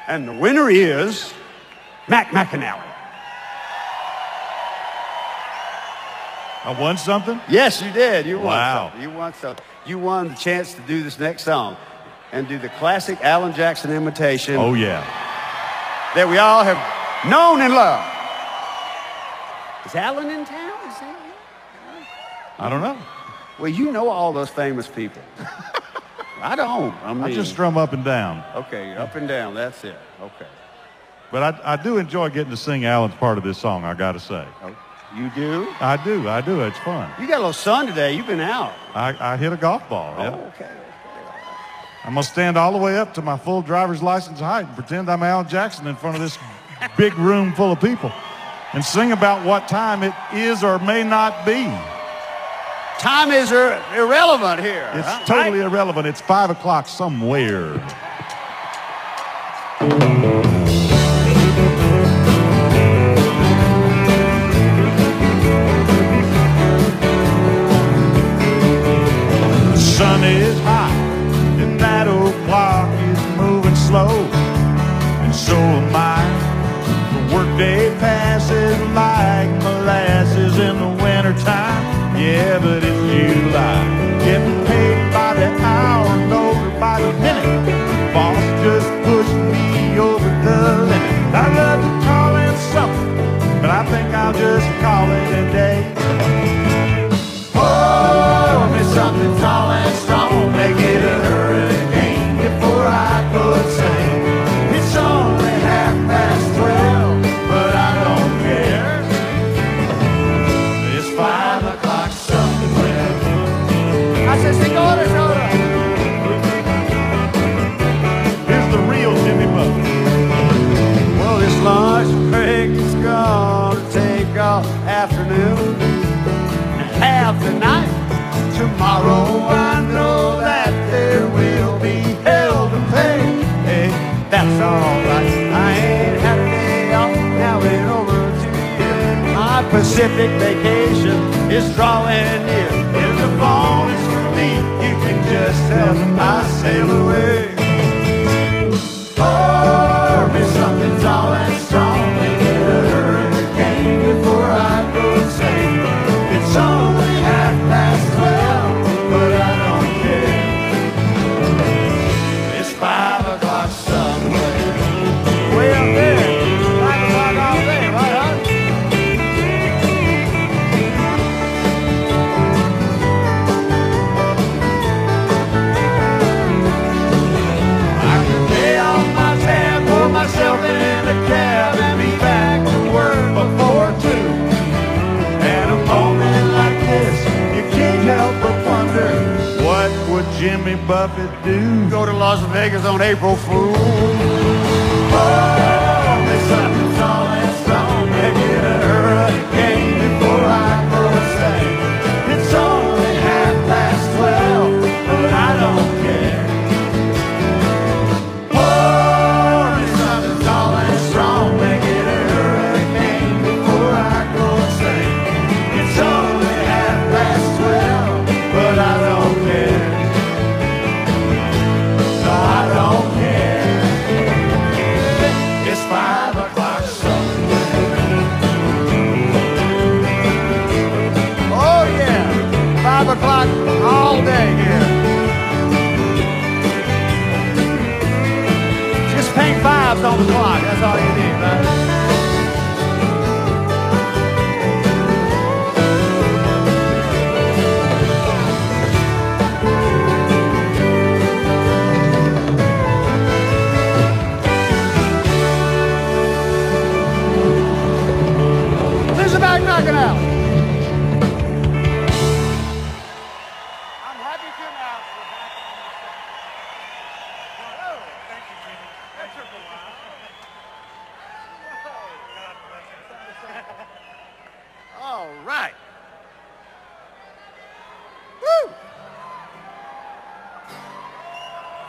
And the winner is Mac McAnally. I won something? Yes, you did. You won Wow. something. You won something. You won the chance to do this next song and do the classic Alan Jackson imitation. Oh, yeah. That we all have known and loved. Is Alan in town? Is he? I don't know. Well, you know all those famous people. I don't. I just strum up and down. Okay, up and down. That's it. Okay. But I do enjoy getting to sing Alan's part of this song, I got to say. Oh, you do? I do. It's fun. You got a little sun today. You've been out. I hit a golf ball. Yeah. Oh, okay. I'm going to stand all the way up to my full driver's license height and pretend I'm Alan Jackson in front of this big room full of people and sing about what time it is or may not be. Time is irrelevant here. It's totally irrelevant. It's 5 o'clock somewhere. The sun is hot and that old clock is moving slow, and so am I. The workday passes like molasses in the wintertime. Yeah, but it's July. Getting paid by the hour, no by the minute. The boss just pushed me over the limit. I love to call it something, but I think I'll just call it a day. Pour me something tall and strong, make it a hurricane before I could sing. It's only 12:30, but I don't care. It's 5 o'clock somewhere. I said, Señora, soda. Here's the real Jimmy Buffett. Well, this lunch break is gonna take all afternoon and half the night. Tomorrow I know that there will be hell to pay. Hey, that's all right. I ain't had a day off now in over 2 years. My Pacific vacation is drawing near. If the phone is for me, you can just tell them I sail away. Pour me something tall and strong, make it a hurricane before I go sing. It's only 12:30, but I don't care. It's 5 o'clock somewhere. Way up there. 5 o'clock all day, right, huh? I can pay off my tab, pour myself in a cab, and be back to work before 2. And a moment like this, you can't help but wonder, What would Jimmy Buffett do? go to Las Vegas on April Fool. Oh, there's something tall and strong, make it a hurricane before I go sing. It's only 12:30, but I don't care. Pour me something tall and strong, make it a hurricane before I go sing. It's only 12:30, but I don't care. No, I don't care. It's 5 o'clock somewhere. Oh yeah, 5 o'clock all day here. Just paint 5s on the clock, that's all you need, right?